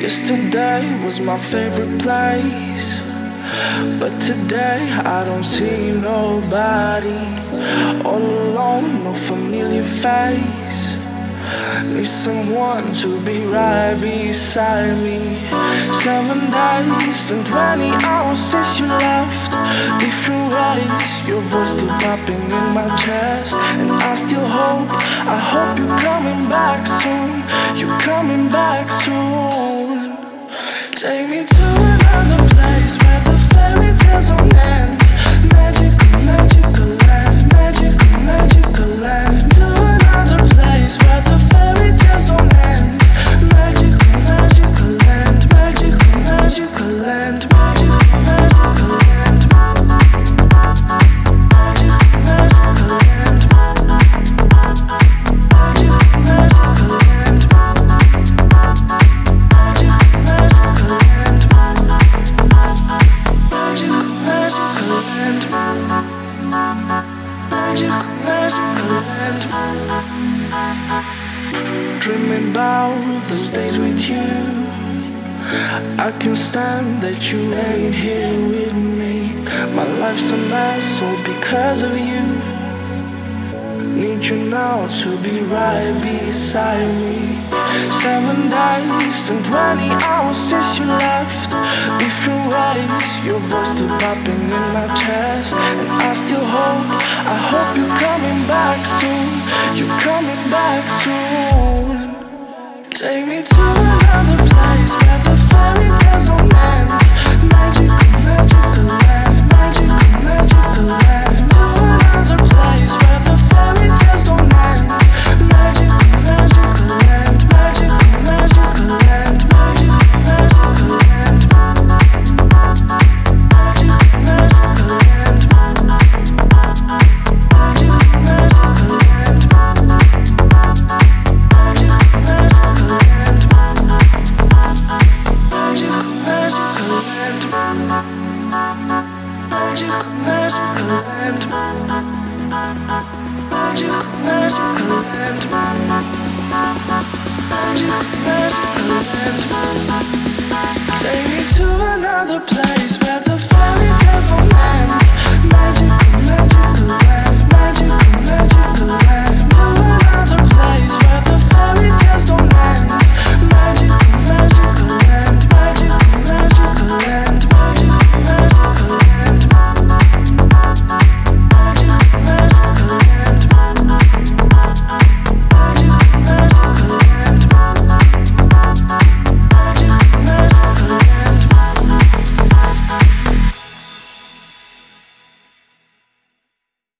Yesterday was my favorite place, but today I don't see nobody. All alone, no familiar face. Need someone to be right beside me. 7 days and 20 hours since you left. Different ways, your voice still popping in my chest. And I still hope, I hope you're coming back soon. You're coming back soon. Take me to another place where the fairy tales don't end. Magical, magical land, magical, magical land. To another place where the fairy tales don't end. Magical, magical land, magical, magical land, magical, magical land. Magical, magical land. Magical, magical land. Magical, magical land. Magical, magical land. Magical, magical land. Dreaming about those days with you. I can't stand that you ain't here with me. My life's a mess all because of you. Need you now to be right beside me. 7 days and 20 hours since you left. Different ways, your voice still popping in my chest. And I still hope, I hope you're coming back soon. You're coming back soon. Take me to another place where the fairy tales don't end.